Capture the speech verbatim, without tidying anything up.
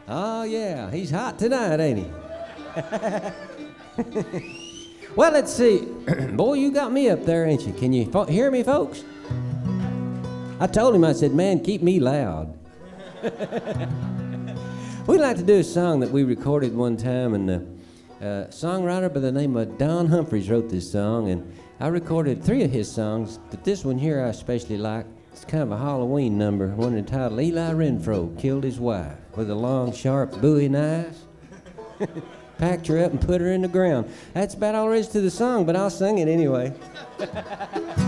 Oh, yeah, he's hot tonight, ain't he? Well, let's see. Boy, you got me up there, ain't you? Can you fo- hear me, folks? I told him, I said, man, keep me loud. We'd like to do a song that we recorded one time, and the uh, songwriter by the name of Don Humphreys wrote this song, and I recorded three of his songs, but this one here I especially like. It's kind of a Halloween number, one entitled Eli Renfro Killed His Wife with a long, sharp Bowie knife. Packed her up and put her in the ground. That's about all there is to the song, but I'll sing it anyway.